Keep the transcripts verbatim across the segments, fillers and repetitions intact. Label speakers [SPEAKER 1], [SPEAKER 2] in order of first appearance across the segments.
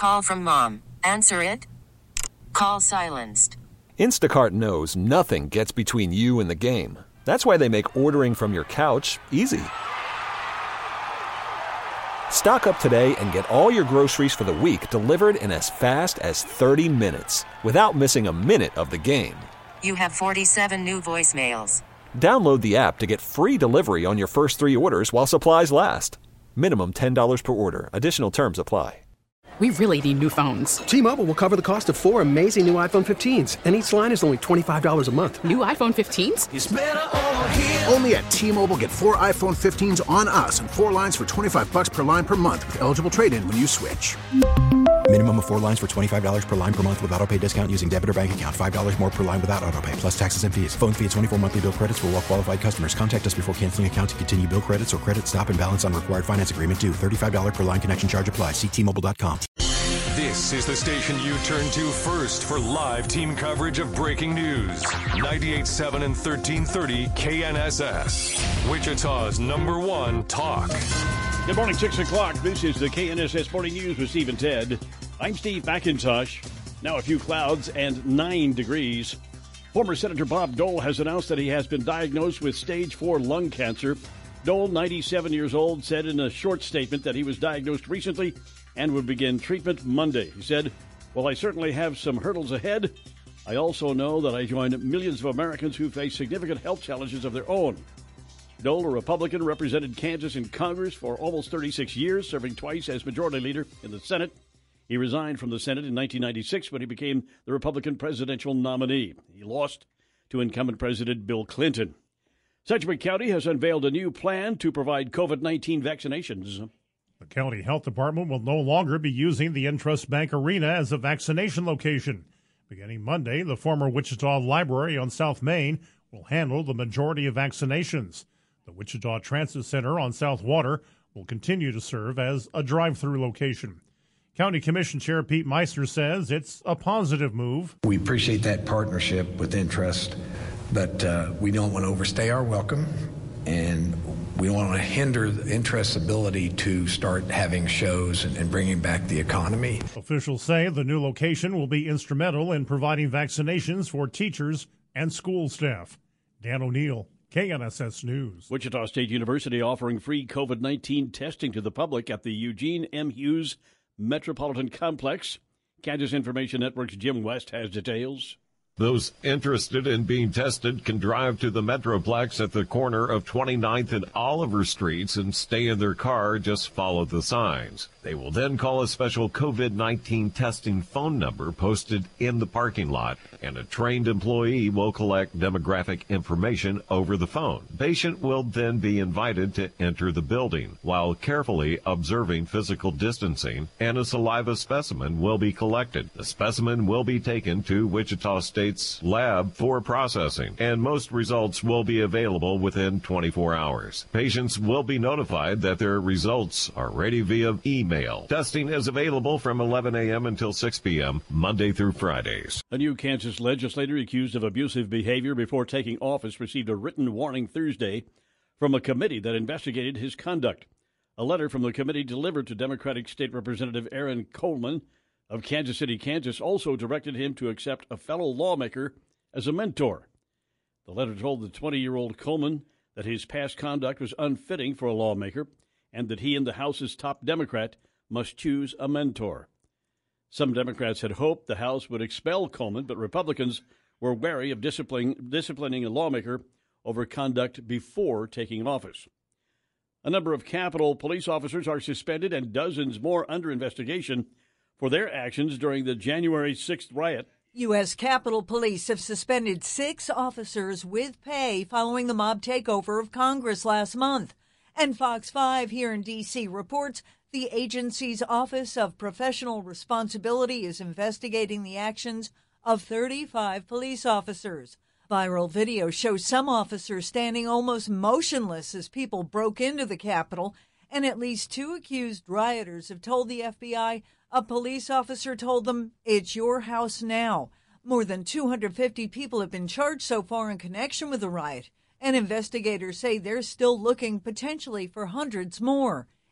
[SPEAKER 1] Call from mom. Answer it. Call silenced.
[SPEAKER 2] Instacart knows nothing gets between you and the game. That's why they make ordering from your couch easy. Stock up today and get all your groceries for the week delivered in as fast as thirty minutes without missing a minute of the game.
[SPEAKER 1] You have forty-seven new voicemails.
[SPEAKER 2] Download the app to get free delivery on your first three orders while supplies last. Minimum ten dollars per order. Additional terms apply.
[SPEAKER 3] We really need new phones.
[SPEAKER 4] T-Mobile will cover the cost of four amazing new iPhone fifteens, and each line is only twenty-five dollars a month.
[SPEAKER 3] New iPhone fifteens?
[SPEAKER 5] It's better over here.
[SPEAKER 6] Only at T-Mobile, get four iPhone fifteens on us and four lines for twenty-five bucks per line per month with eligible trade-in when you switch.
[SPEAKER 7] Minimum of four lines for twenty-five dollars per line per month with autopay discount using debit or bank account. five dollars more per line without autopay, plus taxes and fees. Phone fee at twenty-four monthly bill credits for well-qualified customers. Contact us before canceling account to continue bill credits or credit stop and balance on required finance agreement due. thirty-five dollars per line connection charge applies. See T Mobile dot com.
[SPEAKER 8] This is the station you turn to first for live team coverage of breaking news. ninety-eight point seven and thirteen thirty K N S S. Wichita's number one talk.
[SPEAKER 9] Good morning, six o'clock. This is the K N S S Morning News with Steve and Ted. I'm Steve McIntosh. Now a few clouds and nine degrees. Former Senator Bob Dole has announced that he has been diagnosed with stage four lung cancer. Dole, ninety-seven years old, said in a short statement that he was diagnosed recently and would begin treatment Monday. He said, "Well, I certainly have some hurdles ahead. I also know that I join millions of Americans who face significant health challenges of their own." Dole, a Republican, represented Kansas in Congress for almost thirty-six years, serving twice as majority leader in the Senate. He resigned from the Senate in nineteen ninety-six when he became the Republican presidential nominee. He lost to incumbent President Bill Clinton. Sedgwick County has unveiled a new plan to provide COVID nineteen vaccinations.
[SPEAKER 10] The county health department will no longer be using the Intrust Bank Arena as a vaccination location. Beginning Monday, the former Wichita Library on South Main will handle the majority of vaccinations. The Wichita Transit Center on South Water will continue to serve as a drive-through location. County Commission Chair Pete Meister says it's a positive move.
[SPEAKER 11] We appreciate that partnership with Intrust, but uh, we don't want to overstay our welcome, and we don't want to hinder the Intrust's ability to start having shows and, and bringing back the economy.
[SPEAKER 10] Officials say the new location will be instrumental in providing vaccinations for teachers and school staff. Dan O'Neill, K N S S News.
[SPEAKER 9] Wichita State University offering free COVID nineteen testing to the public at the Eugene M. Hughes Metropolitan Complex. Kansas Information Network's Jim West has details.
[SPEAKER 12] Those interested in being tested can drive to the Metroplex at the corner of twenty-ninth and Oliver Streets and stay in their car. Just follow the signs. They will then call a special COVID nineteen testing phone number posted in the parking lot, and a trained employee will collect demographic information over the phone. The patient will then be invited to enter the building while carefully observing physical distancing, and a saliva specimen will be collected. The specimen will be taken to Wichita State's lab for processing, and most results will be available within twenty-four hours. Patients will be notified that their results are ready via email. Testing is available from eleven a.m. until six p.m., Monday through Fridays.
[SPEAKER 9] A new Kansas legislator accused of abusive behavior before taking office received a written warning Thursday from a committee that investigated his conduct. A letter from the committee delivered to Democratic State Representative Aaron Coleman of Kansas City, Kansas, also directed him to accept a fellow lawmaker as a mentor. The letter told the twenty-year-old Coleman that his past conduct was unfitting for a lawmaker and that he and the House's top Democrat must choose a mentor. Some Democrats had hoped the House would expel Coleman, but Republicans were wary of disciplining, disciplining a lawmaker over conduct before taking office. A number of Capitol police officers are suspended and dozens more under investigation for their actions during the January sixth riot.
[SPEAKER 13] U S. Capitol Police have suspended six officers with pay following the mob takeover of Congress last month. And Fox five here in D C reports the agency's Office of Professional Responsibility is investigating the actions of thirty-five police officers. Viral video shows some officers standing almost motionless as people broke into the Capitol, and at least two accused rioters have told the F B I a police officer told them, "It's your house now." More than two hundred fifty people have been charged so far in connection with the riot, and investigators say they're still looking potentially for hundreds more.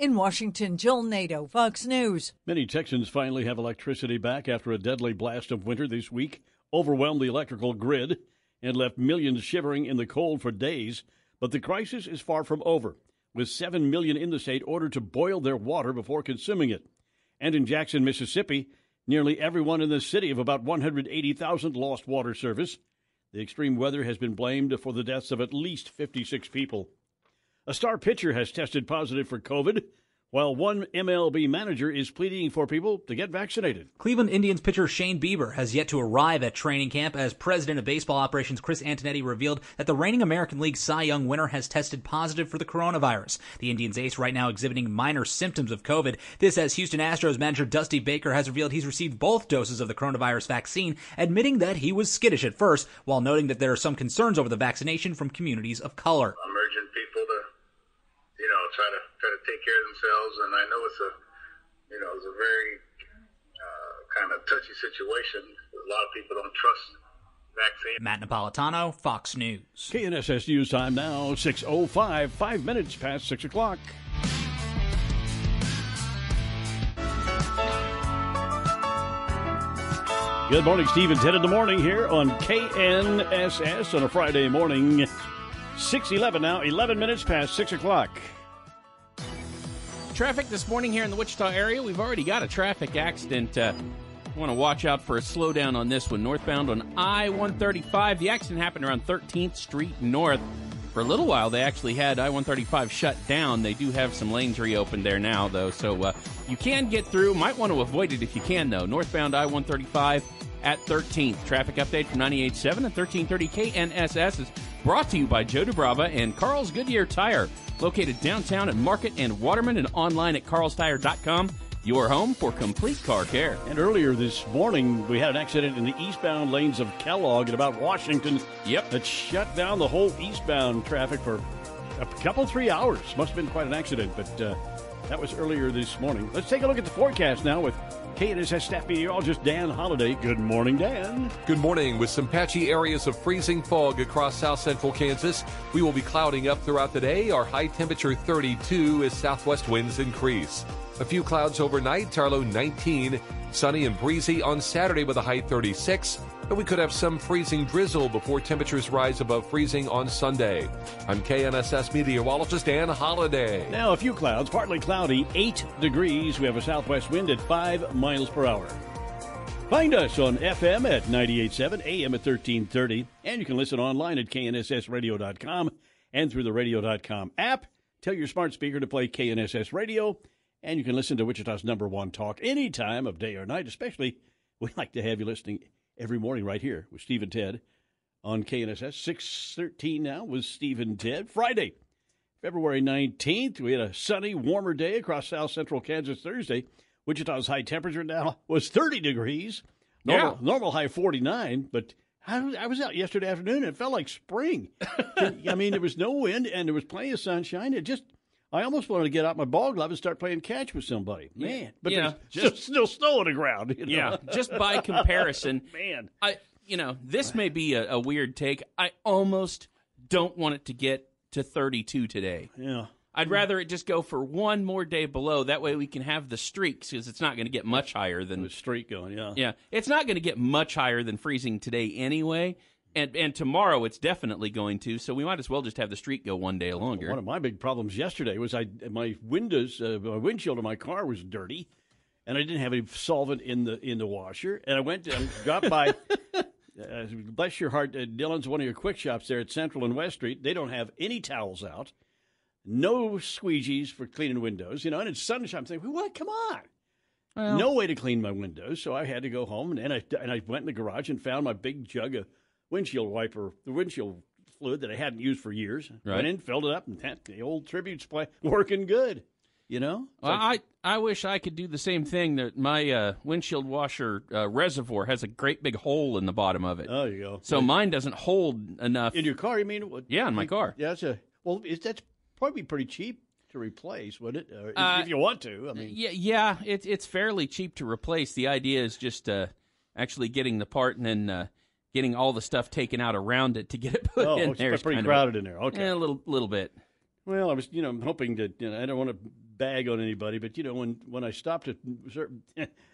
[SPEAKER 13] In Washington, Jill Nato, Fox News.
[SPEAKER 9] Many Texans finally have electricity back after a deadly blast of winter this week overwhelmed the electrical grid and left millions shivering in the cold for days. But the crisis is far from over, with seven million in the state ordered to boil their water before consuming it. And in Jackson, Mississippi, nearly everyone in the city of about one hundred eighty thousand lost water service. The extreme weather has been blamed for the deaths of at least fifty-six people. A star pitcher has tested positive for COVID, while one M L B manager is pleading for people to get vaccinated.
[SPEAKER 5] Cleveland Indians pitcher Shane Bieber has yet to arrive at training camp as president of baseball operations Chris Antonetti revealed that the reigning American League Cy Young winner has tested positive for the coronavirus. The Indians ace right now exhibiting minor symptoms of COVID. This as Houston Astros manager Dusty Baker has revealed he's received both doses of the coronavirus vaccine, admitting that he was skittish at first, while noting that there are some concerns over the vaccination from communities of color.
[SPEAKER 14] I'm urging people to, you know, try to try to take care of themselves, and I know it's a, you know, it's a very uh, kind of touchy situation. A lot of people don't trust vaccine.
[SPEAKER 5] Matt Napolitano, Fox News.
[SPEAKER 9] K N S S News time now, six oh five, five minutes past six o'clock. Good morning, Steve and Ted in the morning here on K N S S on a Friday morning. six eleven now, eleven minutes past six o'clock.
[SPEAKER 15] Traffic this morning here in the Wichita area. We've already got a traffic accident. Uh, want to watch out for a slowdown on this one. Northbound on I one thirty-five. The accident happened around thirteenth Street North. For a little while, they actually had I one thirty-five shut down. They do have some lanes reopened there now, though, so uh, you can get through. Might want to avoid it if you can, though. Northbound I one thirty-five at thirteenth. Traffic update from ninety-eight point seven and thirteen thirty K N S S is brought to you by Joe DeBrava and Carl's Goodyear Tire, located downtown at Market and Waterman and online at carls tire dot com. Your home for complete car care.
[SPEAKER 9] And earlier this morning, we had an accident in the eastbound lanes of Kellogg at about Washington.
[SPEAKER 15] Yep.
[SPEAKER 9] That shut down the whole eastbound traffic for a couple, three hours. Must have been quite an accident, but uh, that was earlier this morning. Let's take a look at the forecast now with K N S S staff meteorologist Dan Holliday. Good morning, Dan.
[SPEAKER 16] Good morning. With some patchy areas of freezing fog across south central Kansas, we will be clouding up throughout the day. Our high temperature thirty-two as southwest winds increase. A few clouds overnight, our low nineteen. Sunny and breezy on Saturday with a high thirty-six. And we could have some freezing drizzle before temperatures rise above freezing on Sunday. I'm K N S S meteorologist Dan Holliday.
[SPEAKER 9] Now a few clouds, partly cloudy, eight degrees. We have a southwest wind at five miles per hour. Find us on F M at ninety-eight point seven, A M at thirteen thirty, and you can listen online at K N S S radio dot com and through the radio dot com app. Tell your smart speaker to play K N S S Radio, and you can listen to Wichita's number one talk any time of day or night. Especially, we like to have you listening every morning right here with Steve and Ted on K N S S. six thirteen now with Steve and Ted. Friday, February nineteenth, we had a sunny, warmer day across south central Kansas. Thursday, Wichita's high temperature now was thirty degrees. Normal,
[SPEAKER 15] yeah.
[SPEAKER 9] normal high forty-nine, but I, I was out yesterday afternoon and it felt like spring. I mean, there was no wind and there was plenty of sunshine. It just, I almost wanted to get out my ball glove and start playing catch with somebody. Man, but
[SPEAKER 15] yeah,
[SPEAKER 9] there's
[SPEAKER 15] just
[SPEAKER 9] still, still snow on the ground. You know?
[SPEAKER 15] Yeah, just by comparison,
[SPEAKER 9] man.
[SPEAKER 15] I, you know, this may be a, a weird take. I almost don't want it to get to thirty-two today.
[SPEAKER 9] Yeah.
[SPEAKER 15] I'd rather it just go for one more day below. That way we can have the streaks, because it's not going to get much higher than
[SPEAKER 9] the streak going. Yeah,
[SPEAKER 15] yeah, it's not going to get much higher than freezing today anyway. And and tomorrow it's definitely going to. So we might as well just have the streak go one day longer.
[SPEAKER 9] One of my big problems yesterday was I my windows, uh, my windshield of my car was dirty, and I didn't have any solvent in the in the washer. And I went and got by. Uh, bless your heart, uh, Dylan's one of your quick shops there at Central and West Street. They don't have any towels out. No squeegees for cleaning windows, you know, and it's sunshine. I'm thinking, what? Come on. Well, no way to clean my windows, so I had to go home, and, and, I, and I went in the garage and found my big jug of windshield wiper, the windshield fluid that I hadn't used for years.
[SPEAKER 15] Right.
[SPEAKER 9] Went in, filled it up, and had the old Tribute supply working good, you know?
[SPEAKER 15] Well, like, I, I wish I could do the same thing. That my uh, windshield washer uh, reservoir has a great big hole in the bottom of it.
[SPEAKER 9] Oh, you go.
[SPEAKER 15] So yeah. Mine doesn't hold enough.
[SPEAKER 9] In your car, you mean?
[SPEAKER 15] Yeah, in my car.
[SPEAKER 9] Yeah, that's a, well, is, that's probably pretty cheap to replace, would it? Or
[SPEAKER 15] uh,
[SPEAKER 9] if you want to, I mean,
[SPEAKER 15] yeah, yeah, it's it's fairly cheap to replace. The idea is just uh, actually getting the part and then uh, getting all the stuff taken out around it to get it put
[SPEAKER 9] oh,
[SPEAKER 15] in
[SPEAKER 9] it's
[SPEAKER 15] there.
[SPEAKER 9] It's pretty
[SPEAKER 15] kind
[SPEAKER 9] crowded
[SPEAKER 15] of,
[SPEAKER 9] in there. Okay,
[SPEAKER 15] yeah, a little little bit.
[SPEAKER 9] Well, I was, you know, hoping to. You know, I don't want to bag on anybody, but, you know, when, when I stopped at certain,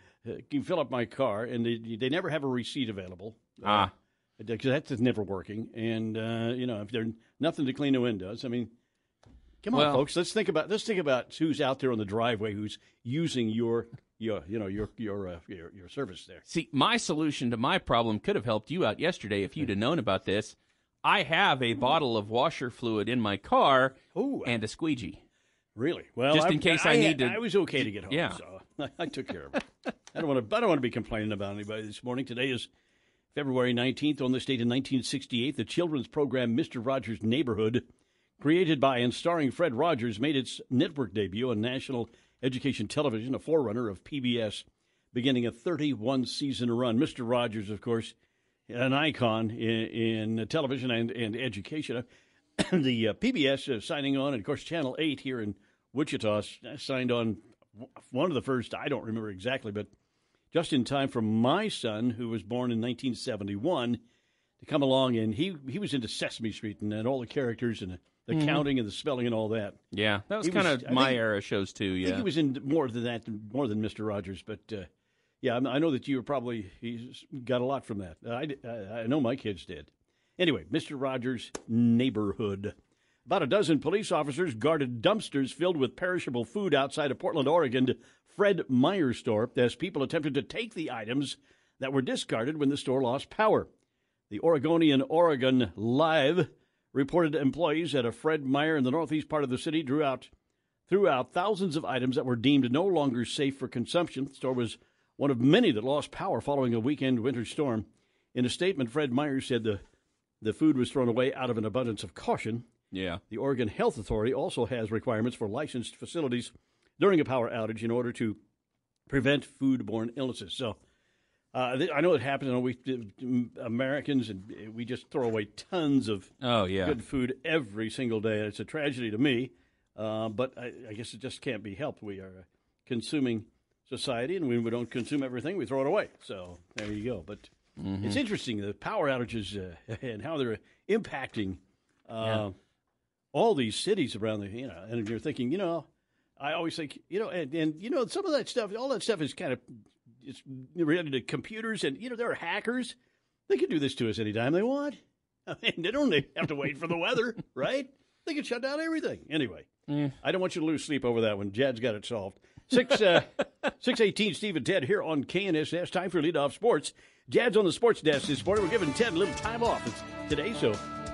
[SPEAKER 9] you fill up my car, and they, they never have a receipt available.
[SPEAKER 15] Ah.
[SPEAKER 9] Because uh, that's never working. And, uh, you know, if there's nothing to clean the windows, I mean, come on,
[SPEAKER 15] well,
[SPEAKER 9] folks. Let's think about let's think about who's out there on the driveway who's using your, your you know, your your, uh, your your service there.
[SPEAKER 15] See, my solution to my problem could have helped you out yesterday if you'd have known about this. I have a bottle of washer fluid in my car
[SPEAKER 9] Ooh.
[SPEAKER 15] and a squeegee.
[SPEAKER 9] Really? Well,
[SPEAKER 15] just in
[SPEAKER 9] I,
[SPEAKER 15] case I,
[SPEAKER 9] I
[SPEAKER 15] need to.
[SPEAKER 9] I was okay to get home.
[SPEAKER 15] Yeah.
[SPEAKER 9] So I, I took care of it. I don't want to. I don't want to be complaining about anybody this morning. Today is February nineteenth. On this date in nineteen sixty-eight, the children's program Mister Rogers' Neighborhood, created by and starring Fred Rogers, made its network debut on national education television, a forerunner of P B S, beginning a thirty-one season run. Mister Rogers, of course, an icon in, in television and, and education. the uh, P B S uh, signing on, and of course Channel eight here in Wichita signed on one of the first, I don't remember exactly, but just in time for my son, who was born in nineteen seventy-one, to come along, and he, he was into Sesame Street and, and all the characters and the, the mm-hmm. counting and the spelling and all that.
[SPEAKER 15] Yeah, that was kind of my think, era shows too. Yeah,
[SPEAKER 9] I think he was in more than that, more than Mister Rogers. But uh, yeah, I know that you were probably he's got a lot from that. I, I, I know my kids did. Anyway, Mister Rogers' Neighborhood. About a dozen police officers guarded dumpsters filled with perishable food outside a Portland, Oregon Fred Meyer store as people attempted to take the items that were discarded when the store lost power. The Oregonian Oregon Live reported employees at a Fred Meyer in the northeast part of the city drew out, threw out thousands of items that were deemed no longer safe for consumption. The store was one of many that lost power following a weekend winter storm. In a statement, Fred Meyer said the, the food was thrown away out of an abundance of caution.
[SPEAKER 15] Yeah.
[SPEAKER 9] The Oregon Health Authority also has requirements for licensed facilities during a power outage in order to prevent foodborne illnesses. So uh, th- I know it happens. I know we uh, Americans, and we just throw away tons of
[SPEAKER 15] oh, yeah.
[SPEAKER 9] good food every single day. It's a tragedy to me, uh, but I, I guess it just can't be helped. We are a consuming society, and when we don't consume everything, we throw it away. So there you go. But mm-hmm. it's interesting, the power outages uh, and how they're impacting uh, yeah. all these cities around the, you know, and you're thinking, you know, I always think, you know, and, and you know, some of that stuff, all that stuff is kind of, it's related to computers, and, you know, there are hackers. They can do this to us anytime they want. I mean, they don't have to wait for the weather, right? They can shut down everything. Anyway, mm. I don't want you to lose sleep over that one. Jad's got it solved. Six, uh, six eighteen, Steve and Ted here on K N S S. Time for Leadoff Sports. Jad's on the sports desk this morning. We're giving Ted a little time off today, so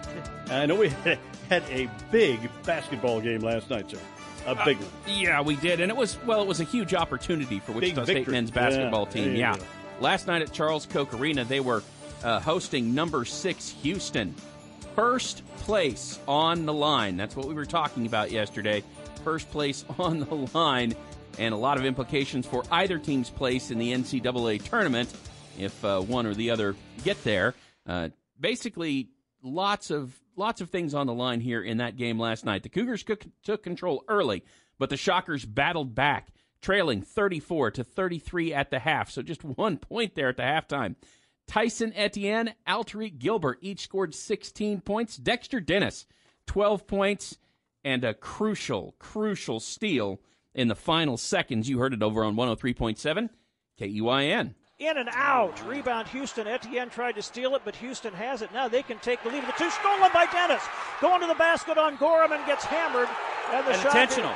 [SPEAKER 9] I know we had a big basketball game last night, sir. A big one.
[SPEAKER 15] Uh, yeah, we did, and it was, well, it was a huge opportunity for Wichita State men's basketball
[SPEAKER 9] yeah,
[SPEAKER 15] team. Yeah,
[SPEAKER 9] go.
[SPEAKER 15] Last night at Charles Koch Arena, they were uh, hosting number six Houston. First place on the line. That's what we were talking about yesterday. First place on the line, and a lot of implications for either team's place in the N C double A tournament if uh, one or the other get there. Uh, basically, lots of lots of things on the line here in that game last night. The Cougars took, took control early, but the Shockers battled back, trailing thirty-four to thirty-three at the half, so just one point there at the halftime. Tyson Etienne, Alterique Gilbert each scored sixteen points. Dexter Dennis, twelve points, and a crucial, crucial steal in the final seconds. You heard it over on one oh three point seven K E Y N.
[SPEAKER 17] In and out. Rebound Houston. Etienne tried to steal it, but Houston has it. Now they can take the lead. The two stolen by Dennis. Going to the basket on Gorham and gets hammered. And the
[SPEAKER 15] and
[SPEAKER 17] shot
[SPEAKER 15] intentional.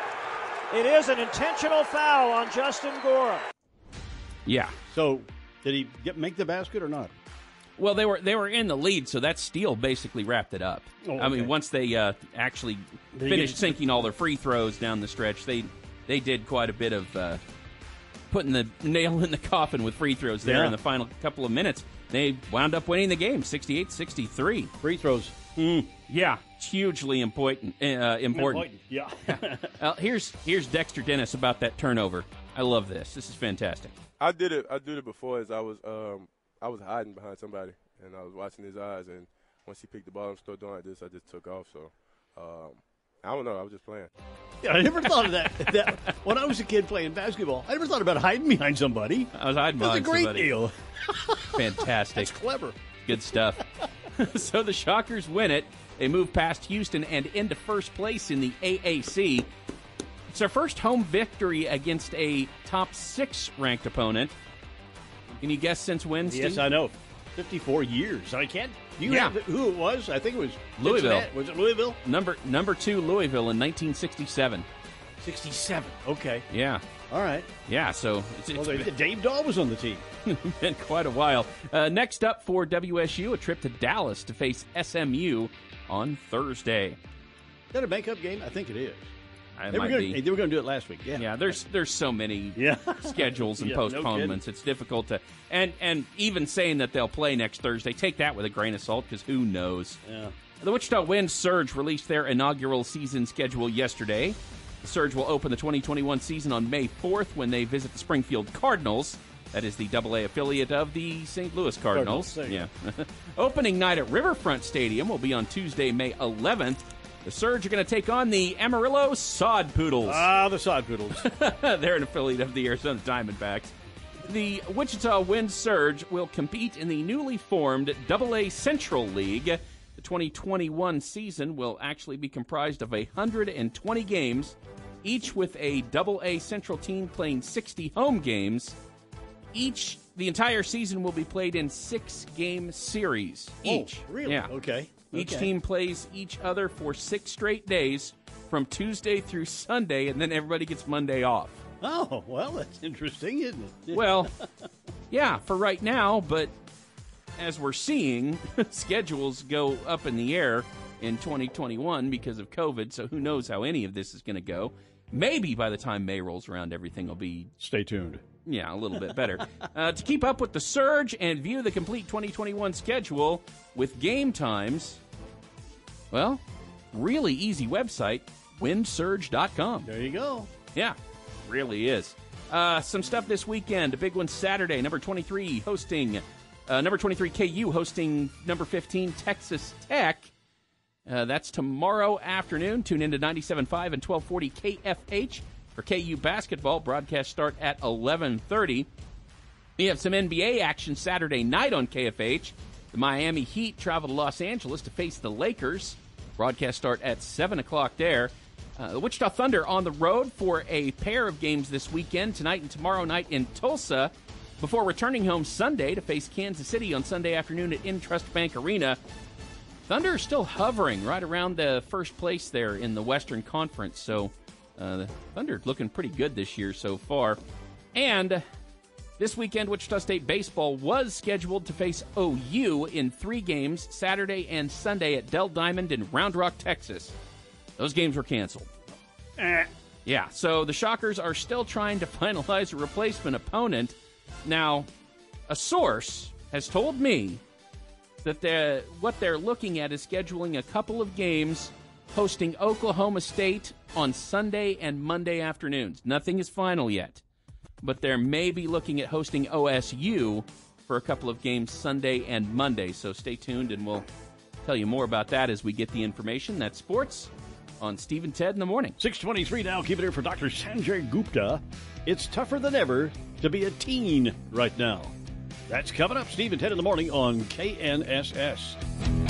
[SPEAKER 17] It is an intentional foul on Justin Gorham.
[SPEAKER 15] Yeah.
[SPEAKER 9] So did he get make the basket or not?
[SPEAKER 15] Well, they were they were in the lead, so that steal basically wrapped it up.
[SPEAKER 9] Oh, okay.
[SPEAKER 15] I mean, once they uh, actually
[SPEAKER 9] Did
[SPEAKER 15] finished
[SPEAKER 9] get...
[SPEAKER 15] sinking all their free throws down the stretch, they they did quite a bit of uh, putting the nail in the coffin with free throws there
[SPEAKER 9] yeah.
[SPEAKER 15] in the final couple of minutes. They wound up winning the game, sixty-eight sixty-three.
[SPEAKER 9] Free throws. Mm.
[SPEAKER 15] Yeah, it's hugely important. Uh, important.
[SPEAKER 9] Yeah.
[SPEAKER 15] uh, here's here's Dexter Dennis about that turnover. I love this. This is fantastic.
[SPEAKER 18] I did it. I did it before as I was um, I was hiding behind somebody, and I was watching his eyes. And once he picked the ball and started doing like this, I just took off. So um, I don't know. I was just playing.
[SPEAKER 9] Yeah, I never thought of that. that. When I was a kid playing basketball, I never thought about hiding behind somebody.
[SPEAKER 15] I was hiding behind
[SPEAKER 9] somebody. That's a great
[SPEAKER 15] somebody.
[SPEAKER 9] deal.
[SPEAKER 15] Fantastic.
[SPEAKER 9] That's clever.
[SPEAKER 15] Good stuff. So the Shockers win it. They move past Houston and into first place in the A A C. It's their first home victory against a top six ranked opponent. Can you guess since when, Steve?
[SPEAKER 9] Yes, I know. fifty-four years. I can't. Do you
[SPEAKER 15] Yeah.
[SPEAKER 9] have who it was? I think it was
[SPEAKER 15] Louisville.
[SPEAKER 9] Cincinnati. Was it Louisville?
[SPEAKER 15] Number number two, Louisville in nineteen sixty-seven.
[SPEAKER 9] sixty-seven. Okay.
[SPEAKER 15] Yeah.
[SPEAKER 9] All right.
[SPEAKER 15] Yeah, so it's, it's
[SPEAKER 9] Well, they, Dave Dahl was on the team.
[SPEAKER 15] been quite a while. Uh, next up for W S U, a trip to Dallas to face S M U on Thursday.
[SPEAKER 9] Is that a makeup game? I think it is.
[SPEAKER 15] It
[SPEAKER 9] they, were
[SPEAKER 15] might
[SPEAKER 9] gonna,
[SPEAKER 15] be.
[SPEAKER 9] they were going to do it last week. Yeah.
[SPEAKER 15] Yeah, there's there's so many
[SPEAKER 9] Yeah.
[SPEAKER 15] schedules and
[SPEAKER 9] Yeah, no
[SPEAKER 15] postponements. It's difficult to and and even saying that they'll play next Thursday, take that with a grain of salt because who knows?
[SPEAKER 9] Yeah.
[SPEAKER 15] The Wichita Wind Surge released their inaugural season schedule yesterday. The Surge will open the twenty twenty-one season on May fourth when they visit the Springfield Cardinals. That is the double A affiliate of the Saint Louis Cardinals.
[SPEAKER 9] Cardinals,
[SPEAKER 15] yeah. Opening night at Riverfront Stadium will be on Tuesday, May eleventh. The Surge are going to take on the Amarillo Sod Poodles.
[SPEAKER 9] Ah, the Sod Poodles.
[SPEAKER 15] They're an affiliate of the Arizona Diamondbacks. The Wichita Wind Surge will compete in the newly formed double A Central League. The twenty twenty-one season will actually be comprised of one hundred twenty games, each with a double A Central team playing sixty home games. Each, the entire season will be played in six-game series each.
[SPEAKER 9] Oh, really?
[SPEAKER 15] Yeah.
[SPEAKER 9] Okay.
[SPEAKER 15] Each
[SPEAKER 9] Okay.
[SPEAKER 15] team plays each other for six straight days from Tuesday through Sunday, and then everybody gets Monday off.
[SPEAKER 9] Oh, well, that's interesting, isn't it?
[SPEAKER 15] Well, yeah, for right now, but as we're seeing, schedules go up in the air in twenty twenty-one because of COVID, so who knows how any of this is going to go. Maybe by the time May rolls around, everything will be...
[SPEAKER 9] Stay tuned.
[SPEAKER 15] Yeah, a little bit better. uh, to keep up with the Surge and view the complete twenty twenty-one schedule with game times, well, really easy website, wind surge dot com.
[SPEAKER 9] There you go.
[SPEAKER 15] Yeah, really is. Uh, some stuff this weekend. A big one Saturday. Number twenty-three hosting, uh, number twenty-three K U hosting number fifteen Texas Tech. Uh, that's tomorrow afternoon. Tune in to ninety-seven point five and twelve forty K F H for K U basketball. Broadcast start at eleven thirty. We have some N B A action Saturday night on K F H. The Miami Heat travel to Los Angeles to face the Lakers. Broadcast start at seven o'clock there. Uh, the Wichita Thunder on the road for a pair of games this weekend, tonight and tomorrow night in Tulsa, before returning home Sunday to face Kansas City on Sunday afternoon at Intrust Bank Arena. Thunder is still hovering right around the first place there in the Western Conference, so uh, the Thunder looking pretty good this year so far. And this weekend, Wichita State baseball was scheduled to face O U in three games, Saturday and Sunday at Dell Diamond in Round Rock, Texas. Those games were canceled.
[SPEAKER 9] Eh.
[SPEAKER 15] Yeah, so the Shockers are still trying to finalize a replacement opponent. Now, a source has told me that they're, what they're looking at is scheduling a couple of games hosting Oklahoma State on Sunday and Monday afternoons. Nothing is final yet, but they may be looking at hosting O S U for a couple of games Sunday and Monday. So stay tuned, and we'll tell you more about that as we get the information. That's sports on Steve and Ted in the morning.
[SPEAKER 9] six twenty-three now. Keep it here for Doctor Sanjay Gupta. It's tougher than ever to be a teen right now. That's coming up, Steve and Ted in the morning on K N S S.